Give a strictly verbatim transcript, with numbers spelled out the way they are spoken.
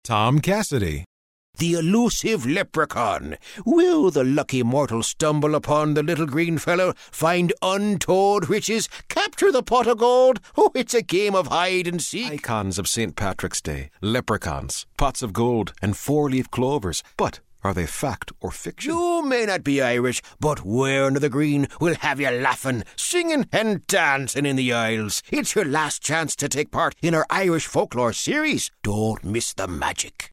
Tom Cassidy. The elusive leprechaun. Will the lucky mortal stumble upon the little green fellow, find untold riches, capture the pot of gold? Oh, it's a game of hide and seek. Icons of Saint Patrick's Day, leprechauns, pots of gold, and four-leaf clovers. But are they fact or fiction? You may not be Irish, but where under the green will have you laughing, singing and dancing in the aisles. It's your last chance to take part in our Irish folklore series. Don't miss the magic.